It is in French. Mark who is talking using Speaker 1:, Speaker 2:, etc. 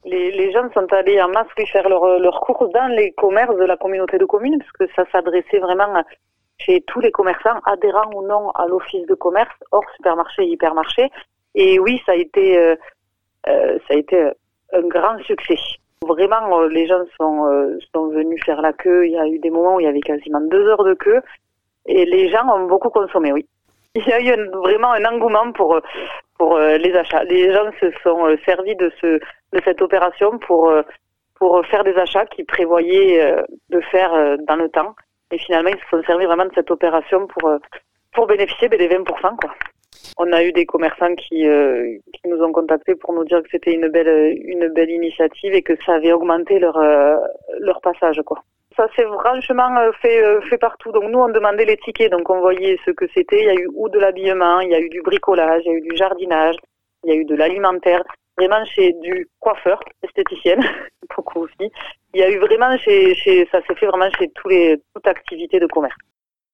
Speaker 1: Les gens sont allés en masse faire leurs courses dans les commerces de la communauté de communes, parce que ça s'adressait vraiment chez tous les commerçants, adhérents ou non à l'office de commerce, hors supermarché et hypermarché. Et oui, ça a été un grand succès. Vraiment, les gens sont venus faire la queue. Il y a eu des moments où il y avait quasiment 2 heures de queue. Et les gens ont beaucoup consommé, oui. Il y a eu vraiment un engouement pour les achats. Les gens se sont servis de cette opération pour faire des achats qu'ils prévoyaient de faire dans le temps. Et finalement, ils se sont servis vraiment de cette opération pour bénéficier des 20%, quoi. On a eu des commerçants qui nous ont contactés pour nous dire que c'était une belle initiative et que ça avait augmenté leur passage, quoi. Ça s'est franchement fait partout. Donc nous, on demandait les tickets, donc on voyait ce que c'était. Il y a eu de l'habillement, il y a eu du bricolage, il y a eu du jardinage, il y a eu de l'alimentaire. Vraiment chez du coiffeur, esthéticienne, beaucoup aussi. Il y a eu vraiment ça s'est fait vraiment chez toute activité de commerce.